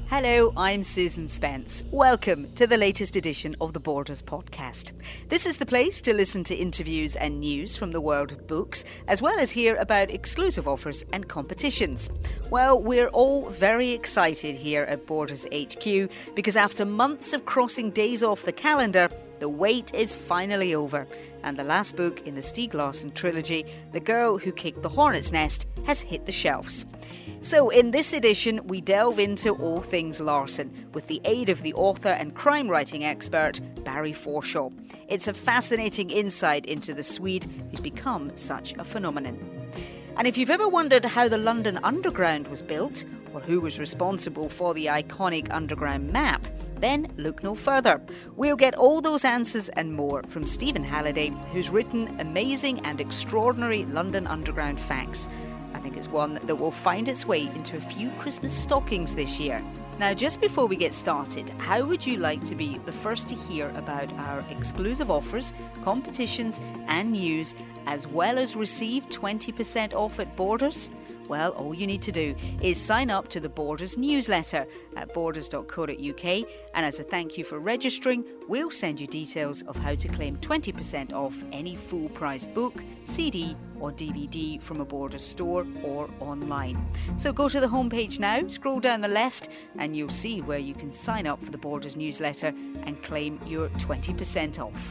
Hello, I'm Susan Spence. Welcome to the latest edition of the Borders podcast. This is the place to listen to interviews and news from the world of books, as well as hear about exclusive offers and competitions. Well, we're all very excited here at Borders HQ because after months of crossing days off the calendar, the wait is finally over. And the last book in the Stieg Larsson trilogy, The Girl Who Kicked the Hornet's Nest, has hit the shelves. So in this edition, we delve into all things Larsson with the aid of the author and crime writing expert Barry Forshaw. It's a fascinating insight into the Swede who's become such a phenomenon. And if you've ever wondered how the London Underground was built, or who was responsible for the iconic Underground map, then look no further. We'll get all those answers and more from Stephen Halliday, who's written amazing and extraordinary London Underground facts. I think it's one that will find its way into a few Christmas stockings this year. Now, just before we get started, how would you like to be the first to hear about our exclusive offers, competitions and news, as well as receive 20% off at Borders? Well, all you need to do is sign up to the Borders newsletter at borders.co.uk, and as a thank you for registering, we'll send you details of how to claim 20% off any full price book, CD or DVD from a Borders store or online. So go to the homepage now, scroll down the left, and you'll see where you can sign up for the Borders newsletter and claim your 20% off.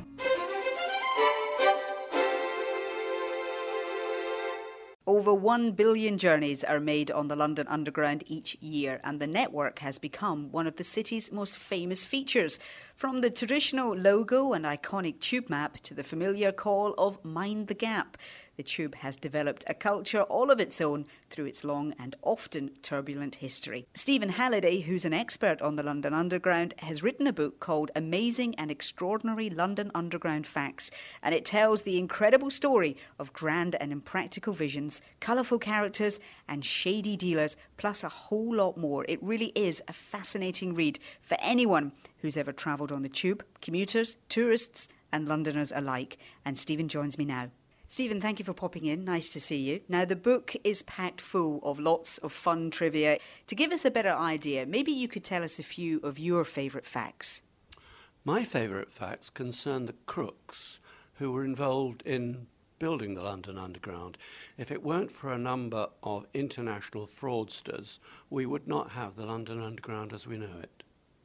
Over 1 billion journeys are made on the London Underground each year, and the network has become one of the city's most famous features. From the traditional logo and iconic tube map to the familiar call of Mind the Gap, the tube has developed a culture all of its own through its long and often turbulent history. Stephen Halliday, who's an expert on the London Underground, has written a book called Amazing and Extraordinary London Underground Facts, and it tells the incredible story of grand and impractical visions, colourful characters and shady dealers, plus a whole lot more. It really is a fascinating read for anyone who's ever travelled on the tube, commuters, tourists and Londoners alike. And Stephen joins me now. Stephen, thank you for popping in. Nice to see you. Now, the book is packed full of lots of fun trivia. To give us a better idea, maybe you could tell us a few of your favourite facts. My favourite facts concern the crooks who were involved in building the London Underground. If it weren't for a number of international fraudsters, we would not have the London Underground as we know it.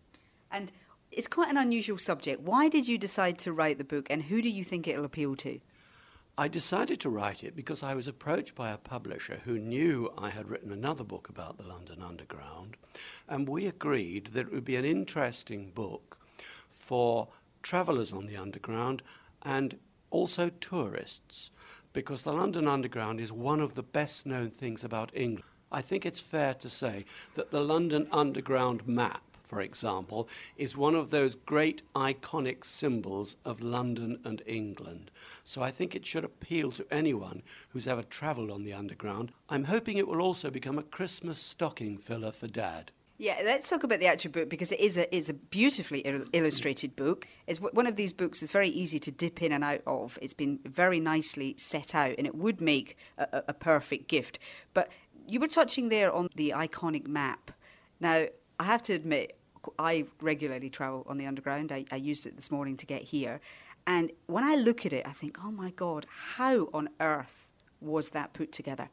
And it's quite an unusual subject. Why did you decide to write the book, and who do you think it'll appeal to? I decided to write it because I was approached by a publisher who knew I had written another book about the London Underground, and we agreed that it would be an interesting book for travellers on the Underground and also tourists, because the London Underground is one of the best known things about England. I think it's fair to say that the London Underground map, for example, is one of those great iconic symbols of London and England. So I think it should appeal to anyone who's ever travelled on the Underground. I'm hoping it will also become a Christmas stocking filler for Dad. Yeah, let's talk about the actual book, because it is a beautifully illustrated book. It's one of these books that's very easy to dip in and out of. It's been very nicely set out, and it would make a perfect gift. But you were touching there on the iconic map. Now, I have to admit, I regularly travel on the Underground. I used it this morning to get here. And when I look at it, I think, oh my God, how on earth was that put together?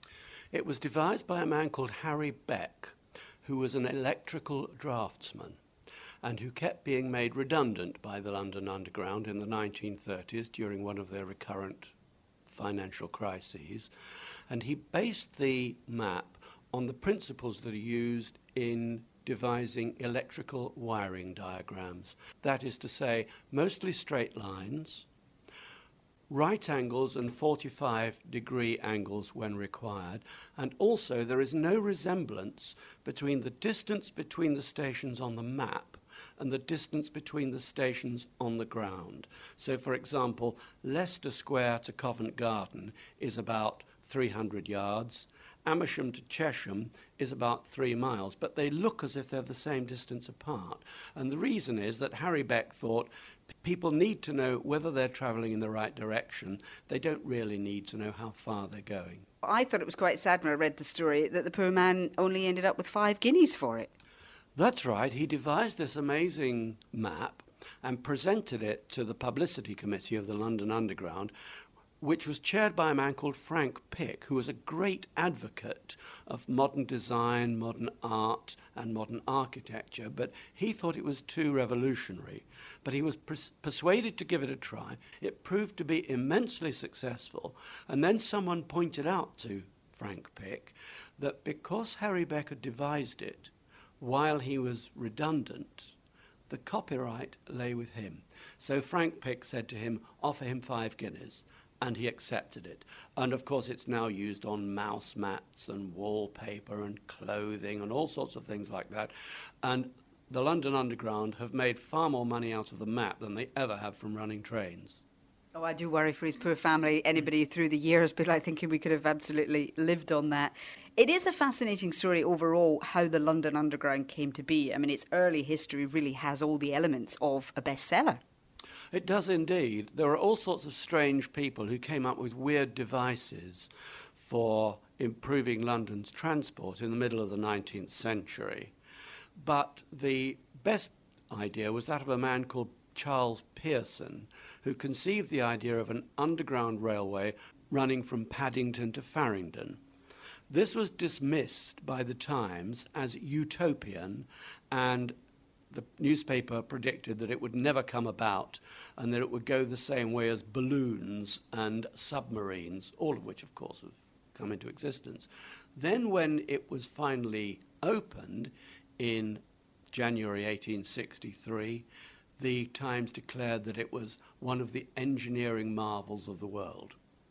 It was devised by a man called Harry Beck, who was an electrical draftsman and who kept being made redundant by the London Underground in the 1930s during one of their recurrent financial crises. And he based the map on the principles that are used in devising electrical wiring diagrams. That is to say, mostly straight lines, right angles and 45-degree angles when required, and also there is no resemblance between the distance between the stations on the map and the distance between the stations on the ground. So, for example, Leicester Square to Covent Garden is about 300 yards, Amersham to Chesham is about 3 miles, but they look as if they're the same distance apart. And the reason is that Harry Beck thought people need to know whether they're travelling in the right direction. They don't really need to know how far they're going. I thought it was quite sad when I read the story that the poor man only ended up with 5 guineas for it. That's right. He devised this amazing map and presented it to the publicity committee of the London Underground, which was chaired by a man called Frank Pick, who was a great advocate of modern design, modern art, and modern architecture, but he thought it was too revolutionary. But he was persuaded to give it a try. It proved to be immensely successful, and then someone pointed out to Frank Pick that because Harry Beck had devised it while he was redundant, the copyright lay with him. So Frank Pick said to him, offer him 5 guineas. And he accepted it. And of course it's now used on mouse mats and wallpaper and clothing and all sorts of things like that. And the London Underground have made far more money out of the map than they ever have from running trains. Oh, I do worry for his poor family. Anybody through the years been like thinking we could have absolutely lived on that. It is a fascinating story overall how the London Underground came to be. I mean, its early history really has all the elements of a bestseller. It does indeed. There are all sorts of strange people who came up with weird devices for improving London's transport in the middle of the 19th century. But the best idea was that of a man called Charles Pearson, who conceived the idea of an underground railway running from Paddington to Farringdon. This was dismissed by the Times as utopian, and the newspaper predicted that it would never come about and that it would go the same way as balloons and submarines, all of which, of course, have come into existence. Then when it was finally opened in January 1863, the Times declared that it was one of the engineering marvels of the world.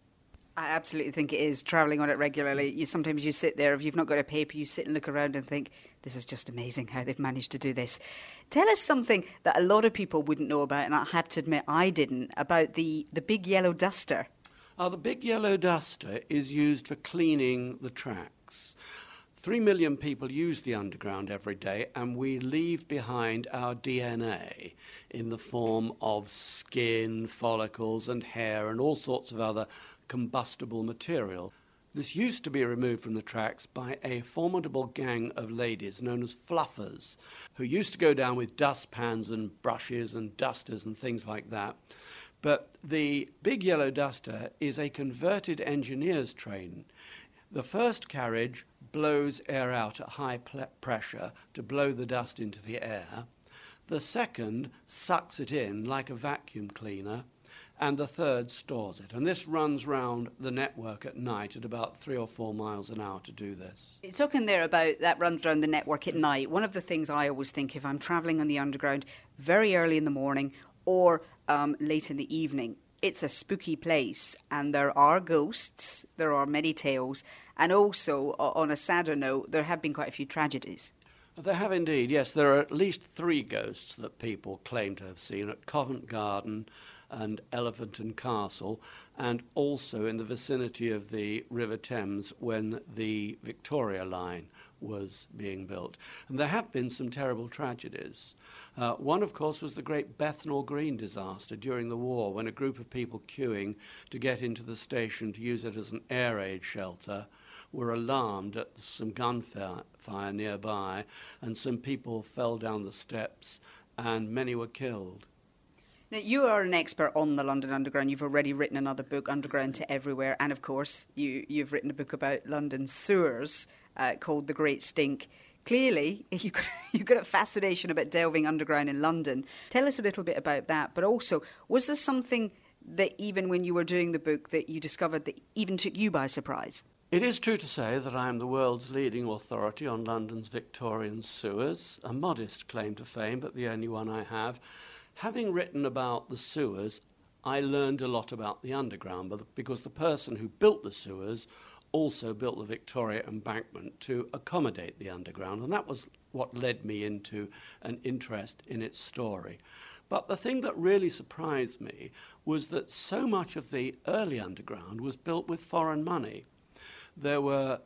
I absolutely think it is, travelling on it regularly. Sometimes you sit there, if you've not got a paper, you sit and look around and think, this is just amazing how they've managed to do this. Tell us something that a lot of people wouldn't know about, and I have to admit I didn't, about the big yellow duster. The big yellow duster is used for cleaning the tracks. 3 million people use the Underground every day, and we leave behind our DNA in the form of skin, follicles and hair and all sorts of other combustible material. This used to be removed from the tracks by a formidable gang of ladies known as fluffers, who used to go down with dustpans and brushes and dusters and things like that. But the big yellow duster is a converted engineer's train. The first carriage blows air out at high pressure to blow the dust into the air. The second sucks it in like a vacuum cleaner, and the third stores it. And this runs round the network at night at about 3 or 4 miles an hour to do this. You're talking there about that runs around the network at night. One of the things I always think, if I'm travelling on the Underground very early in the morning or late in the evening, it's a spooky place, and there are ghosts, there are many tales, and also, on a sadder note, there have been quite a few tragedies. There have indeed, yes. There are at least 3 ghosts that people claim to have seen at Covent Garden and Elephant and Castle, and also in the vicinity of the River Thames when the Victoria Line was being built. And there have been some terrible tragedies. One, of course, was the great Bethnal Green disaster during the war, when a group of people queuing to get into the station to use it as an air raid shelter were alarmed at some gunfire nearby, and some people fell down the steps and many were killed. Now, you are an expert on the London Underground. You've already written another book, Underground to Everywhere, and of course you've written a book about London sewers called The Great Stink. Clearly, you've got a fascination about delving underground in London. Tell us a little bit about that, but also, was there something that even when you were doing the book that you discovered that even took you by surprise? It is true to say that I am the world's leading authority on London's Victorian sewers, a modest claim to fame, but the only one I have. Having written about the sewers, I learned a lot about the Underground, because the person who built the sewers also built the Victoria Embankment to accommodate the Underground, and that was what led me into an interest in its story. But the thing that really surprised me was that so much of the early Underground was built with foreign money. There were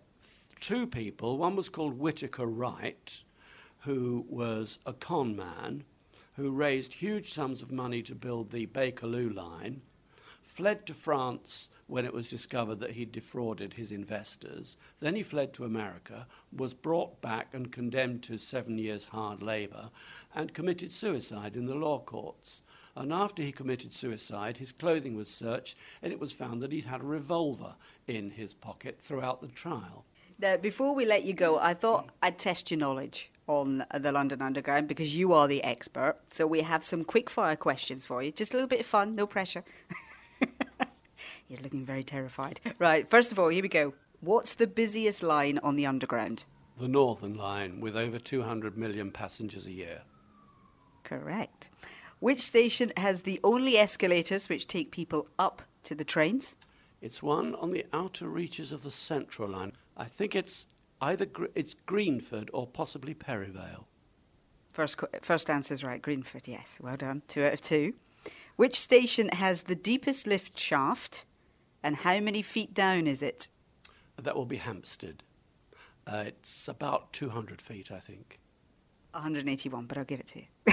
2 people. One was called Whittaker Wright, who was a con man, who raised huge sums of money to build the Bakerloo line fled to France when it was discovered that he'd defrauded his investors. Then he fled to America, was brought back and condemned to 7 years hard labour, and committed suicide in the law courts. And after he committed suicide, his clothing was searched, and it was found that he'd had a revolver in his pocket throughout the trial. Now, before we let you go, I thought I'd test your knowledge on the London Underground because you are the expert. So we have some quick-fire questions for you. Just a little bit of fun, no pressure. He's looking very terrified. Right, first of all, here we go. What's the busiest line on the Underground? The Northern Line, with over 200 million passengers a year. Correct. Which station has the only escalators which take people up to the trains? It's one on the outer reaches of the Central Line. I think it's either it's Greenford or possibly Perivale. First answer's right, Greenford, yes. Well done. 2 out of 2. Which station has the deepest lift shaft and how many feet down is it? That will be Hampstead. It's about 200 feet, I think. 181, but I'll give it to you.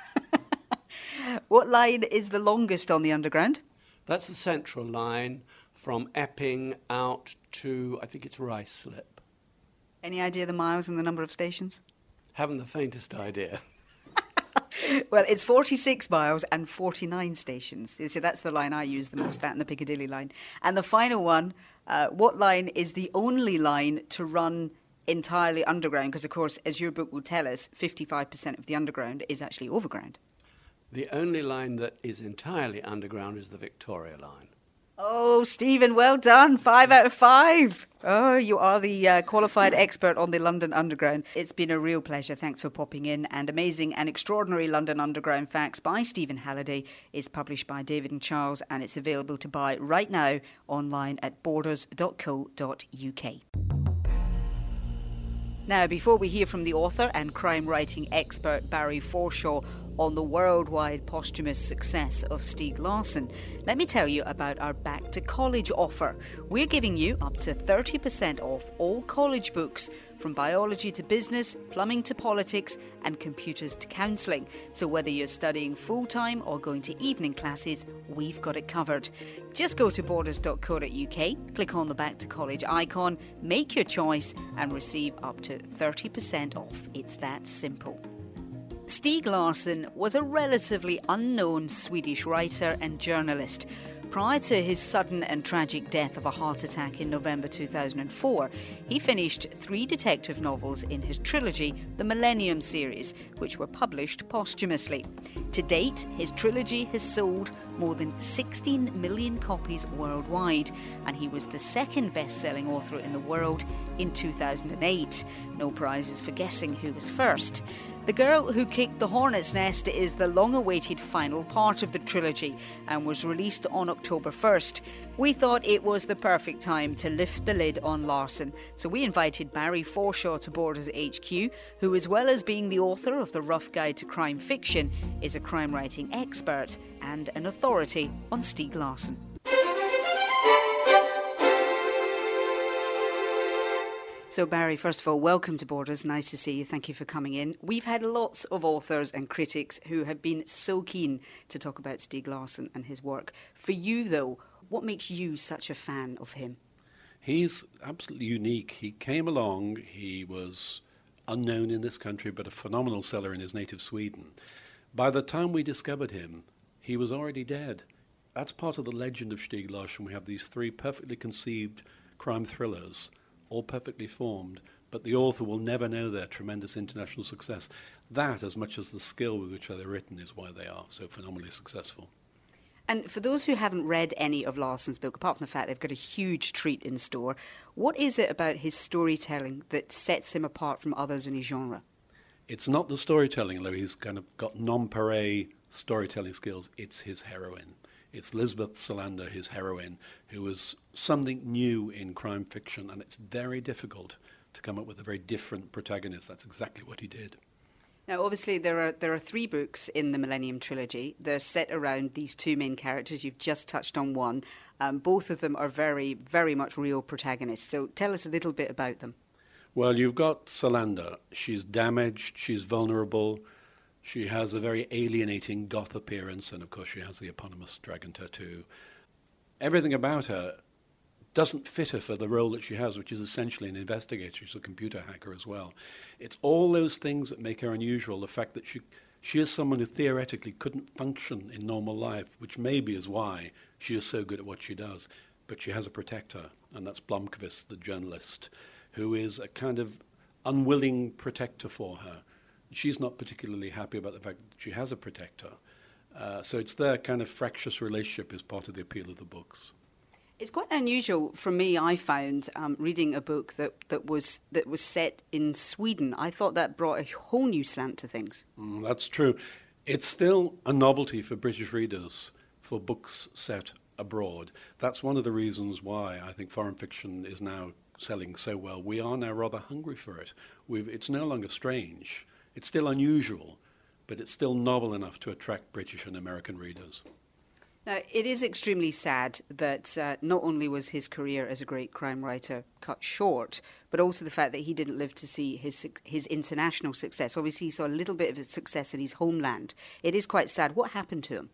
What line is the longest on the Underground? That's the Central Line from Epping out to, I think it's Ruislip. Any idea the miles and the number of stations? Haven't the faintest idea. Well, it's 46 miles and 49 stations. You see, that's the line I use the most, that and the Piccadilly line. And the final one, what line is the only line to run entirely underground? Because, of course, as your book will tell us, 55% of the Underground is actually overground. The only line that is entirely underground is the Victoria Line. Oh, Stephen, well done. 5 out of 5. Oh, you are the qualified expert on the London Underground. It's been a real pleasure. Thanks for popping in. And Amazing and Extraordinary London Underground Facts by Stephen Halliday is published by David and Charles, and it's available to buy right now online at borders.co.uk. Now, before we hear from the author and crime writing expert Barry Forshaw on the worldwide posthumous success of Stieg Larsson, let me tell you about our Back to College offer. We're giving you up to 30% off all college books, from biology to business, plumbing to politics, and computers to counselling. So whether you're studying full-time or going to evening classes, we've got it covered. Just go to borders.co.uk, click on the Back to College icon, make your choice, and receive up to 30% off. It's that simple. Stieg Larsson was a relatively unknown Swedish writer and journalist. Prior to his sudden and tragic death of a heart attack in November 2004, he finished 3 detective novels in his trilogy, the Millennium series, which were published posthumously. To date, his trilogy has sold more than 16 million copies worldwide, and he was the second best-selling author in the world in 2008. No prizes for guessing who was first. The Girl Who Kicked the Hornet's Nest is the long-awaited final part of the trilogy and was released on October 1st. We thought it was the perfect time to lift the lid on Larsson, so we invited Barry Forshaw to Borders HQ, who, as well as being the author of The Rough Guide to Crime Fiction, is a crime writing expert and an authority on Stieg Larsson. So Barry, first of all, welcome to Borders. Nice to see you. Thank you for coming in. We've had lots of authors and critics who have been so keen to talk about Stieg Larsson and his work. For you, though, what makes you such a fan of him? He's absolutely unique. He came along, he was unknown in this country, but a phenomenal seller in his native Sweden. By the time we discovered him, he was already dead. That's part of the legend of Stieg Larsson. We have these 3 perfectly conceived crime thrillers, all perfectly formed, but the author will never know their tremendous international success. That, as much as the skill with which they're written, is why they are so phenomenally successful. And for those who haven't read any of Larsson's book, apart from the fact they've got a huge treat in store, what is it about his storytelling that sets him apart from others in his genre? It's not the storytelling, although he's kind of got nonpareil storytelling skills. It's his heroine. It's Lisbeth Salander, his heroine, who was something new in crime fiction, and it's very difficult to come up with a very different protagonist. That's exactly what he did. Now, obviously, there are 3 books in the Millennium Trilogy. They're set around these 2 main characters. You've just touched on one. Both of them are very, very much real protagonists. So tell us a little bit about them. Well, you've got Salander. She's damaged, she's vulnerable, she has a very alienating goth appearance, and of course she has the eponymous dragon tattoo. everything about her doesn't fit her for the role that she has, which is essentially an investigator. She's a computer hacker as well. It's all those things that make her unusual. The fact that she is someone who theoretically couldn't function in normal life, which maybe is why she is so good at what she does. But she has a protector, and that's Blomkvist, the journalist, who is a kind of unwilling protector for her. She's not particularly happy about the fact that she has a protector. So it's their kind of fractious relationship is part of the appeal of the books. It's quite unusual for me, I found, reading a book that was set in Sweden. I thought that brought a whole new slant to things. That's true. It's still a novelty for British readers for books set abroad. That's one of the reasons why I think foreign fiction is now selling so well. We are now rather hungry for it. It's no longer strange. It's still unusual, but it's still novel enough to attract British and American readers. Now, it is extremely sad that not only was his career as a great crime writer cut short, but also the fact that he didn't live to see his international success. Obviously, he saw a little bit of his success in his homeland. It is quite sad. What happened to him?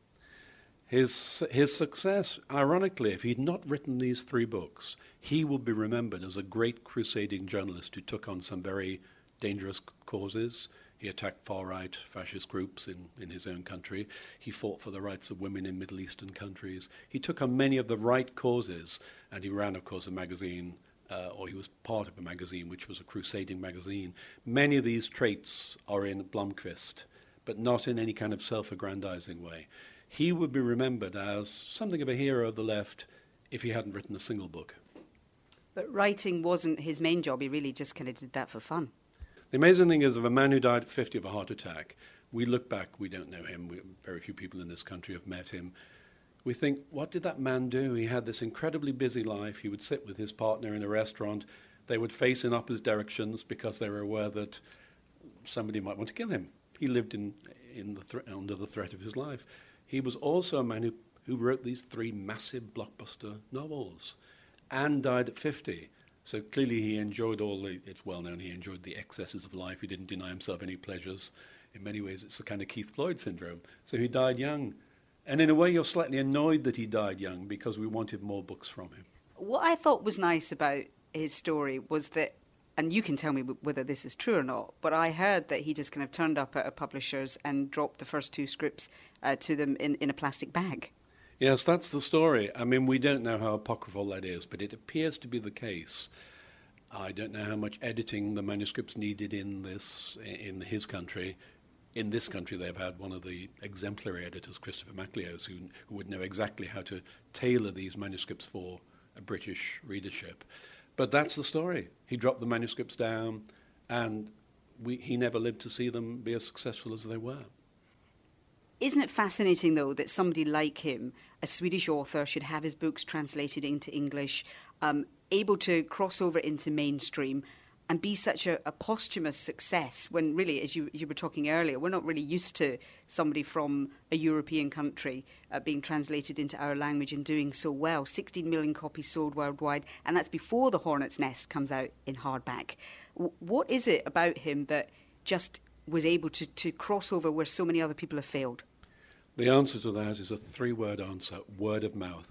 His success, ironically, if he'd not written these 3 books, he will be remembered as a great crusading journalist who took on some very dangerous causes. He attacked far-right fascist groups in his own country. He fought for the rights of women in Middle Eastern countries. He took on many of the right causes, and he ran, of course, a magazine, or he was part of a magazine, which was a crusading magazine. Many of these traits are in Blomkvist, but not in any kind of self-aggrandizing way. He would be remembered as something of a hero of the left if he hadn't written a single book. But writing wasn't his main job. He really just kind of did that for fun. The amazing thing is, of a man who died at 50 of a heart attack, we look back, we don't know him, very few people in this country have met him. We think, what did that man do? He had this incredibly busy life. He would sit with his partner in a restaurant. They would face in opposite directions because they were aware that somebody might want to kill him. He lived under the threat of his life. He was also a man who wrote these 3 massive blockbuster novels and died at 50. So clearly he enjoyed it's well known, he enjoyed the excesses of life. He didn't deny himself any pleasures. In many ways, it's a kind of Keith Floyd syndrome. So he died young. And in a way, you're slightly annoyed that he died young because we wanted more books from him. What I thought was nice about his story was that, and you can tell me whether this is true or not, but I heard that he just kind of turned up at a publisher's and dropped the first 2 scripts to them in a plastic bag. Yes, that's the story. I mean, we don't know how apocryphal that is, but it appears to be the case. I don't know how much editing the manuscripts needed in his country. In this country, they've had one of the exemplary editors, Christopher Macleos, who would know exactly how to tailor these manuscripts for a British readership. But that's the story. He dropped the manuscripts down, and he never lived to see them be as successful as they were. Isn't it fascinating, though, that somebody like him, a Swedish author, should have his books translated into English, able to cross over into mainstream and be such a posthumous success when really, as you were talking earlier, we're not really used to somebody from a European country being translated into our language and doing so well. 16 million copies sold worldwide, and that's before The Hornet's Nest comes out in hardback. What is it about him that just was able to cross over where so many other people have failed? The answer to that is a 3-word answer: word of mouth.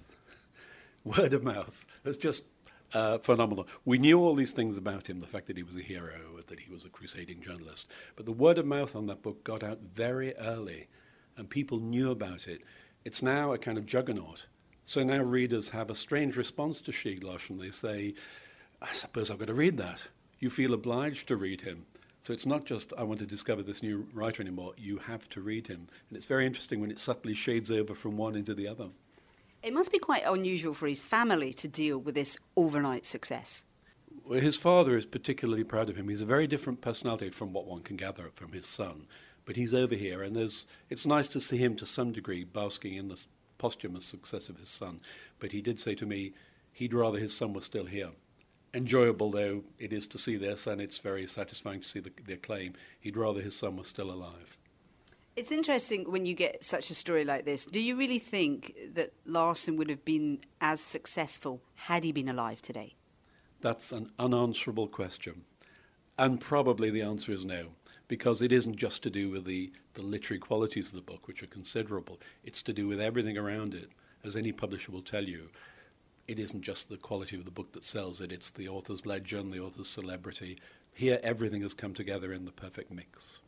Word of mouth. It's just phenomenal. We knew all these things about him, the fact that he was a hero, that he was a crusading journalist. But the word of mouth on that book got out very early, and people knew about it. It's now a kind of juggernaut. So now readers have a strange response to Stieg Larsson. They say, I suppose I've got to read that. You feel obliged to read him. So it's not just, I want to discover this new writer anymore. You have to read him. And it's very interesting when it subtly shades over from one into the other. It must be quite unusual for his family to deal with this overnight success. Well, his father is particularly proud of him. He's a very different personality from what one can gather from his son. But he's over here, and it's nice to see him to some degree basking in the posthumous success of his son. But he did say to me he'd rather his son was still here. Enjoyable though it is to see this, and it's very satisfying to see the acclaim, he'd rather his son was still alive. It's interesting when you get such a story like this. Do you really think that Larsson would have been as successful had he been alive today? That's an unanswerable question. And probably the answer is no, because it isn't just to do with the literary qualities of the book, which are considerable. It's to do with everything around it. As any publisher will tell you, it isn't just the quality of the book that sells it, it's the author's legend, the author's celebrity. Here, everything has come together in the perfect mix.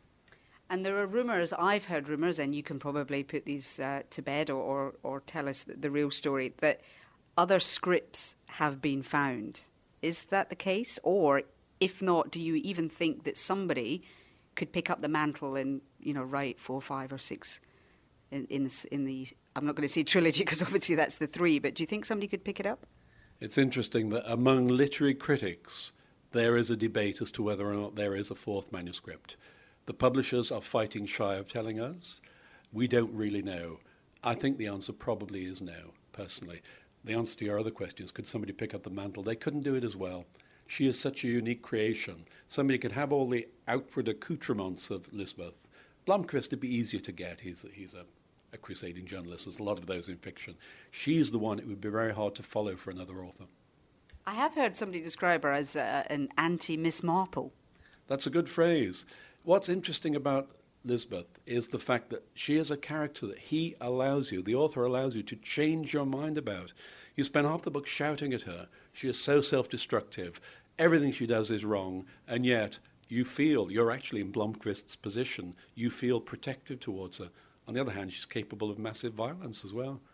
And there are rumours, I've heard rumours, and you can probably put these to bed or tell us the real story, that other scripts have been found. Is that the case? Or, if not, do you even think that somebody could pick up the mantle and, write 4, 5 or 6 in the I'm not going to say trilogy because obviously that's the 3, but do you think somebody could pick it up? It's interesting that among literary critics, there is a debate as to whether or not there is a 4th manuscript. The publishers are fighting shy of telling us. We don't really know. I think the answer probably is no, personally. The answer to your other question is, could somebody pick up the mantle? They couldn't do it as well. She is such a unique creation. Somebody could have all the outward accoutrements of Lisbeth. Blomkvist would be easier to get. He's a crusading journalist. There's a lot of those in fiction. She's the one it would be very hard to follow for another author. I have heard somebody describe her as an anti-Miss Marple. That's a good phrase. What's interesting about Lisbeth is the fact that she is a character that he allows you, the author allows you to change your mind about. You spend half the book shouting at her. She is so self-destructive. Everything she does is wrong, and yet you feel, you're actually in Blomkvist's position, you feel protective towards her. On the other hand, she's capable of massive violence as well.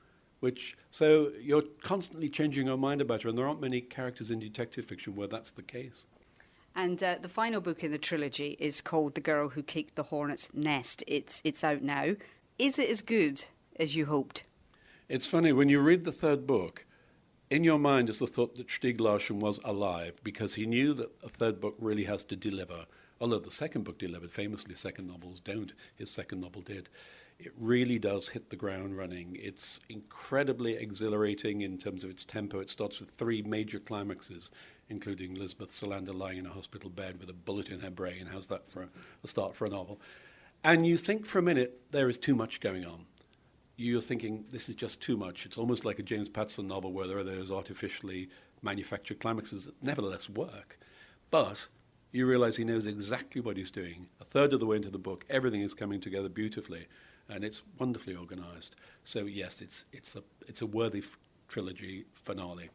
So you're constantly changing your mind about her, and there aren't many characters in detective fiction where that's the case. And the final book in the trilogy is called The Girl Who Kicked the Hornet's Nest. It's out now. Is it as good as you hoped? It's funny, when you read the 3rd book, in your mind is the thought that Stieg Larsson was alive because he knew that a 3rd book really has to deliver. Although the 2nd book delivered, famously 2nd novels don't. His 2nd novel did. It really does hit the ground running. It's incredibly exhilarating in terms of its tempo. It starts with 3 major climaxes, including Lisbeth Salander lying in a hospital bed with a bullet in her brain. How's that for a start for a novel? And you think for a minute there is too much going on. You're thinking this is just too much. It's almost like a James Patterson novel where there are those artificially manufactured climaxes that nevertheless work. But you realize he knows exactly what he's doing. A third of the way into the book, everything is coming together beautifully, and it's wonderfully organized. So yes, it's a worthy trilogy finale.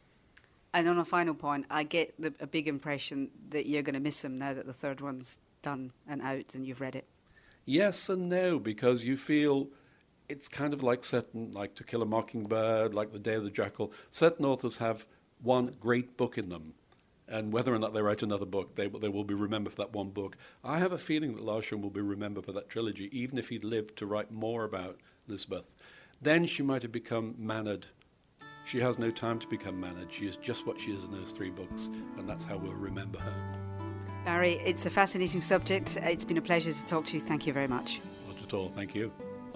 And on a final point, I get a big impression that you're going to miss him now that the 3rd one's done and out and you've read it. Yes and no, because you feel it's kind of like like To Kill a Mockingbird, like The Day of the Jackal. Certain authors have one great book in them, and whether or not they write another book, they will be remembered for that one book. I have a feeling that Larsson will be remembered for that trilogy, even if he'd lived to write more about Lisbeth. Then she might have become mannered. She has no time to become mannered. She is just what she is in those 3 books, and that's how we'll remember her. Barry, it's a fascinating subject. It's been a pleasure to talk to you. Thank you very much. Not at all. Thank you.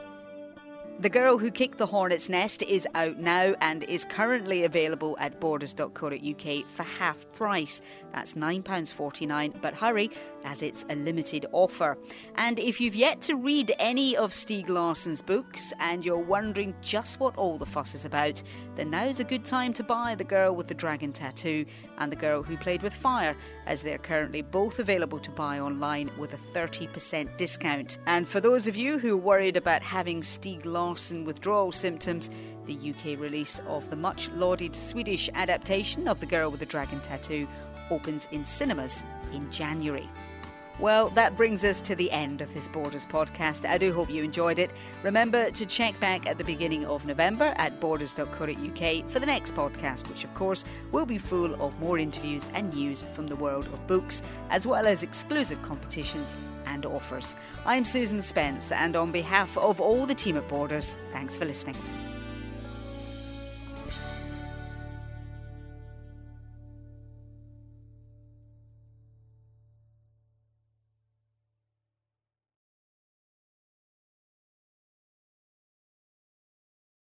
The Girl Who Kicked the Hornet's Nest is out now and is currently available at borders.co.uk for half price. That's £9.49, but hurry, as it's a limited offer. And if you've yet to read any of Stieg Larsson's books and you're wondering just what all the fuss is about, then now's a good time to buy The Girl with the Dragon Tattoo and The Girl Who Played with Fire, as they're currently both available to buy online with a 30% discount. And for those of you who are worried about having Stieg Larsson withdrawal symptoms, the UK release of the much lauded Swedish adaptation of The Girl with the Dragon Tattoo opens in cinemas in January. Well, that brings us to the end of this Borders podcast. I do hope you enjoyed it. Remember to check back at the beginning of November at borders.co.uk for the next podcast, which of course will be full of more interviews and news from the world of books, as well as exclusive competitions and offers. I'm Susan Spence, and on behalf of all the team at Borders, thanks for listening.